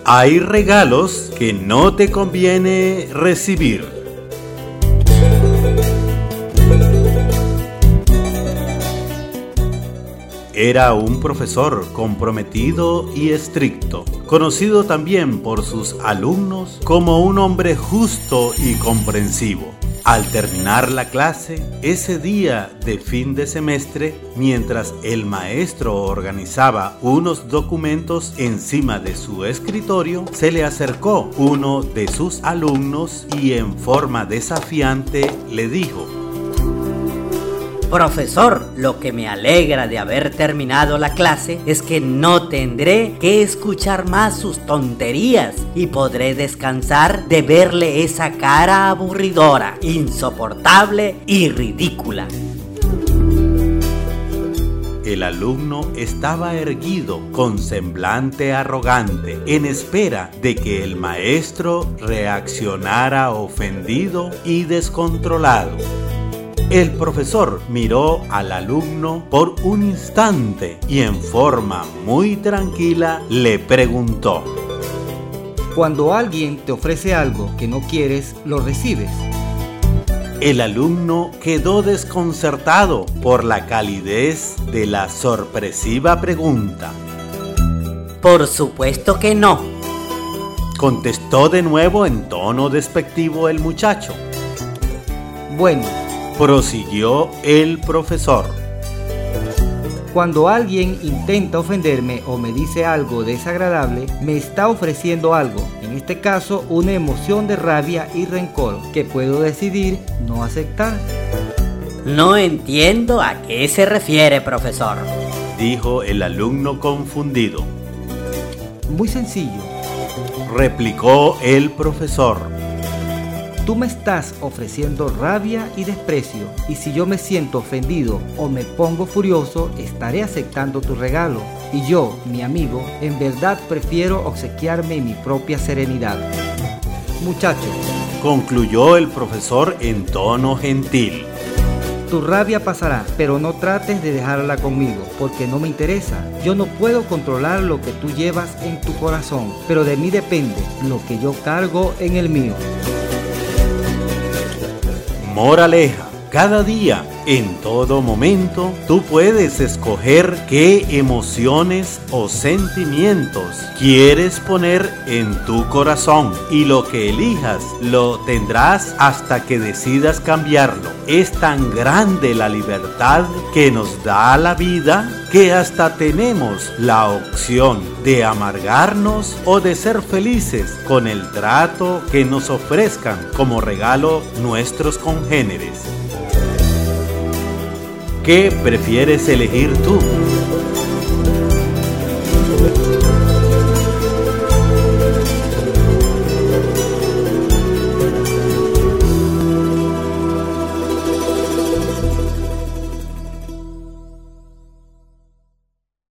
Hay regalos que no te conviene recibir. Era un profesor comprometido y estricto, conocido también por sus alumnos como un hombre justo y comprensivo. Al terminar la clase, ese día de fin de semestre, mientras el maestro organizaba unos documentos encima de su escritorio, se le acercó uno de sus alumnos y en forma desafiante le dijo: Profesor, lo que me alegra de haber terminado la clase es que no tendré que escuchar más sus tonterías y podré descansar de verle esa cara aburridora, insoportable y ridícula. El alumno estaba erguido con semblante arrogante, en espera de que el maestro reaccionara ofendido y descontrolado. El profesor miró al alumno por un instante y en forma muy tranquila le preguntó: Cuando alguien te ofrece algo que no quieres, ¿lo recibes? El alumno quedó desconcertado por la calidez de la sorpresiva pregunta. Por supuesto que no, Contestó de nuevo en tono despectivo el muchacho. Bueno, Prosiguió el profesor. cuando alguien intenta ofenderme o me dice algo desagradable, me está ofreciendo algo, en este caso una emoción de rabia y rencor, que puedo decidir no aceptar. no entiendo a qué se refiere, profesor. Dijo el alumno confundido. Muy sencillo. Replicó el profesor. Tú me estás ofreciendo rabia y desprecio, y si yo me siento ofendido o me pongo furioso, estaré aceptando tu regalo. Y yo, mi amigo, en verdad prefiero obsequiarme en mi propia serenidad. Muchacho, Concluyó el profesor en tono gentil. tu rabia pasará, pero no trates de dejarla conmigo, porque no me interesa. Yo no puedo controlar lo que tú llevas en tu corazón, pero de mí depende lo que yo cargo en el mío. Moraleja: cada día, en todo momento, tú puedes escoger qué emociones o sentimientos quieres poner en tu corazón, y lo que elijas lo tendrás hasta que decidas cambiarlo. Es tan grande la libertad que nos da la vida que hasta tenemos la opción de amargarnos o de ser felices con el trato que nos ofrezcan como regalo nuestros congéneres. ¿Qué prefieres elegir tú?